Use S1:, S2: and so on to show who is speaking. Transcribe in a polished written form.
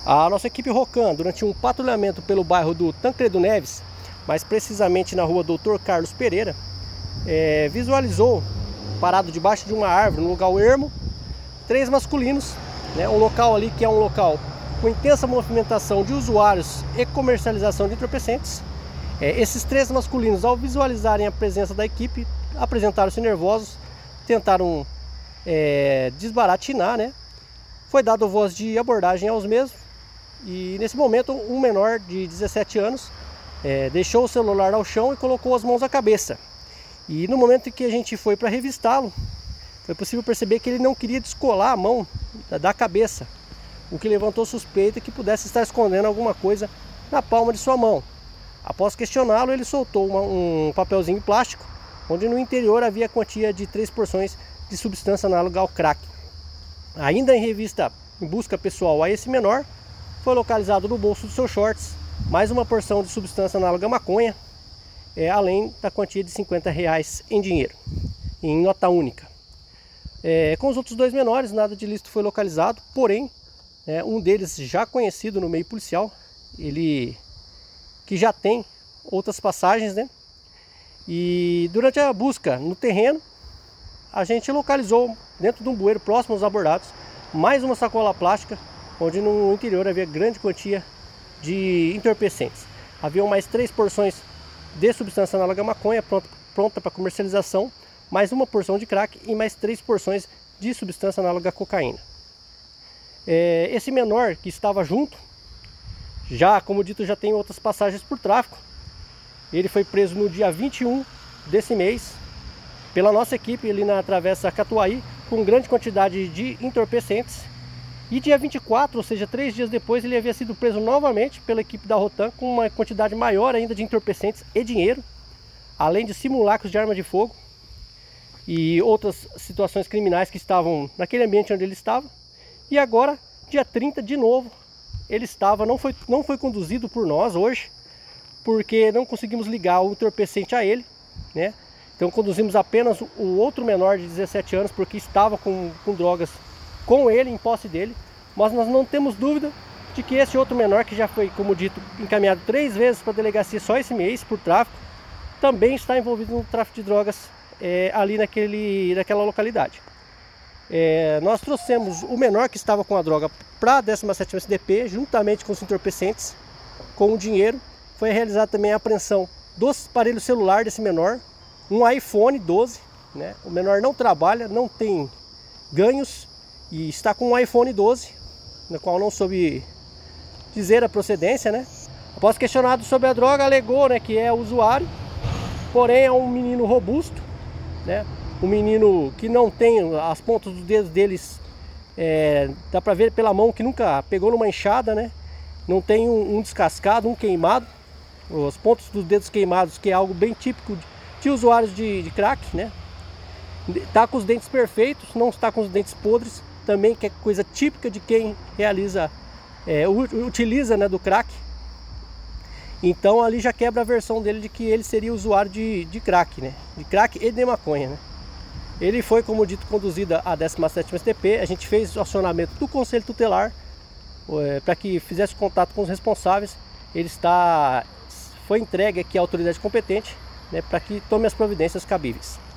S1: A nossa equipe Rocan, durante um patrulhamento pelo bairro do Tancredo Neves, mais precisamente na rua Dr. Carlos Pereira, visualizou, parado debaixo de uma árvore, no lugar ermo, 3 masculinos, né? Um local ali que é um local com intensa movimentação de usuários e comercialização de entorpecentes. Esses 3 masculinos, ao visualizarem a presença da equipe, apresentaram-se nervosos, tentaram desbaratinar, né? Foi dado voz de abordagem aos mesmos e nesse momento um menor de 17 anos deixou o celular ao chão e colocou as mãos à cabeça. E no momento em que a gente foi para revistá-lo, foi possível perceber que ele não queria descolar a mão da cabeça, o que levantou suspeita que pudesse estar escondendo alguma coisa na palma de sua mão. Após questioná-lo, ele soltou um papelzinho plástico, onde no interior havia a quantia de 3 porções de substância análoga ao crack. Ainda em revista em busca pessoal a esse menor, foi localizado no bolso dos seus shorts mais uma porção de substância análoga à maconha, além da quantia de R$50 em dinheiro, em nota única. Com os outros 2 menores, nada de ilícito foi localizado, porém, um deles já conhecido no meio policial, ele que já tem outras passagens, né? E durante a busca no terreno, a gente localizou dentro de um bueiro próximo aos abordados mais uma sacola plástica, onde no interior havia grande quantia de entorpecentes. Haviam mais 3 porções de substância análoga à maconha pronta para comercialização, mais uma porção de crack e mais 3 porções de substância análoga à cocaína. Esse menor que estava junto, já como dito, já tem outras passagens por tráfico. Ele foi preso no dia 21 desse mês pela nossa equipe ali na Travessa Catuaí, com grande quantidade de entorpecentes. E dia 24, ou seja, 3 dias depois, ele havia sido preso novamente pela equipe da Rotan com uma quantidade maior ainda de entorpecentes e dinheiro, além de simulacros de arma de fogo e outras situações criminais que estavam naquele ambiente onde ele estava. E agora, dia 30, de novo, ele estava, não foi conduzido por nós hoje, porque não conseguimos ligar o entorpecente a ele, né? Então conduzimos apenas o outro menor de 17 anos, porque estava com drogas com ele, em posse dele. Mas nós não temos dúvida de que esse outro menor, que já foi, como dito, encaminhado 3 vezes para a delegacia só esse mês por tráfico, também está envolvido no tráfico de drogas ali naquela localidade. Nós trouxemos o menor que estava com a droga para a 17ª SDP, juntamente com os entorpecentes, com o dinheiro. Foi realizada também a apreensão dos aparelhos celulares desse menor, um iPhone 12, né? O menor não trabalha, não tem ganhos e está com um iPhone 12, no qual não soube dizer a procedência, né? Após questionado sobre a droga, alegou, né, que é usuário, porém é um menino robusto, né? Um menino que não tem as pontas dos dedos deles, dá para ver pela mão que nunca pegou numa enxada, né? Não tem um descascado, um queimado, os pontos dos dedos queimados, que é algo bem típico de usuários de crack, né? Está com os dentes perfeitos, não está com os dentes podres, também que é coisa típica de quem realiza, utiliza, né, do crack. Então ali já quebra a versão dele de que ele seria usuário de crack, né? De crack e de maconha, né? Ele foi, como dito, conduzido à 17ª SDP. A gente fez o acionamento do Conselho Tutelar para que fizesse contato com os responsáveis. Ele foi entregue aqui à autoridade competente, né, para que tome as providências cabíveis.